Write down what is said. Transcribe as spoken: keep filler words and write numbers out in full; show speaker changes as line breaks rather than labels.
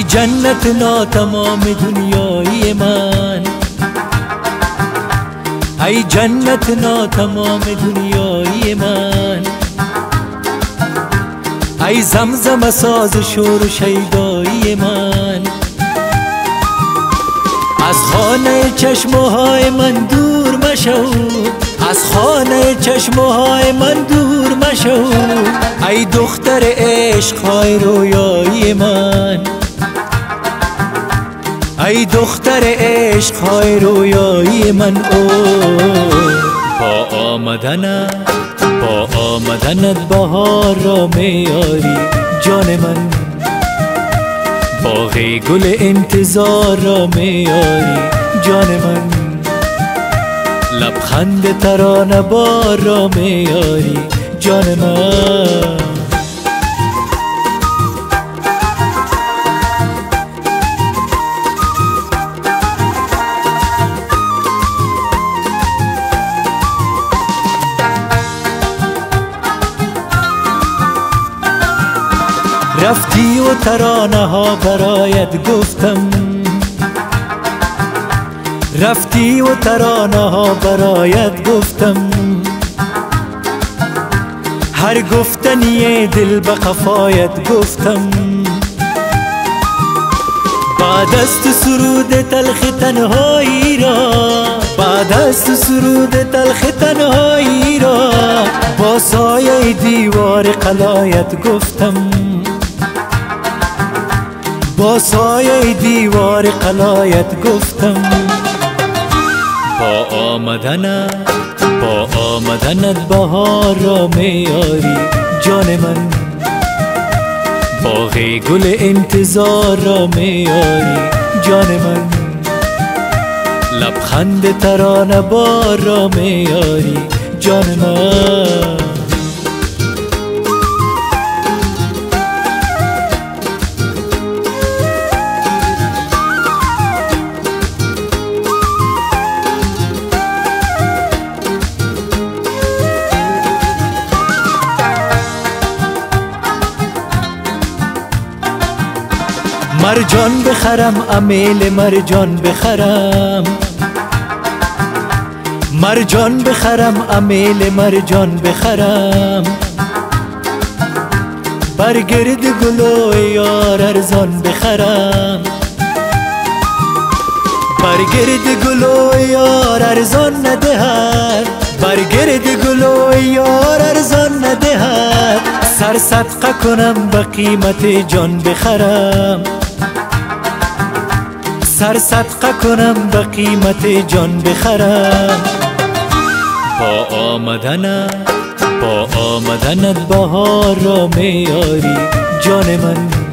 جنت ناتمام دنیای من، ای جنت ناتمام دنیای من، ای زمزم ساز شور و شیدایی من. از خانه چشمهای من دور مشو، از خانه چشمهای من دور مشو، ای دختر عشقهای رویایی من، ای دختر عشقهای رویایی من. او با آمدنت با آمدنت بهار را میاری جان من، باغ گل انتظار را میاری جان من، لبخند ترانه بار را میاری جان من. رفتی و ترانه ها برایت گفتم، رفتی و ترانه ها برایت گفتم، هر گفتنی دل به قفایت گفتم. بعد از تو سرود تلخ تنهایی را، بعد از تو سرود تلخ تنهایی را، با سایه دیوار قلایت گفتم، با سایه دیوار قلایت گفتم. با آمدنت با آمدنت بهار را میاری جان من، باغ گل انتظار را میاری جان من، لبخند ترانه بار را میاری جان من. مرجان بخرم امیل مرجان بخرم، مرجان بخرم امیل مرجان بخرم، برگرد گلو یار ارزان بخرم، برگرد گلو یار ارزان ندهد، برگرد گلو یار ارزان ندهد، سر صدقه کنم به قیمت جان بخرم، سر صدقه کنم به قیمت جان بخرم. با آمدنت با آمدنت بهار را میاری جان من،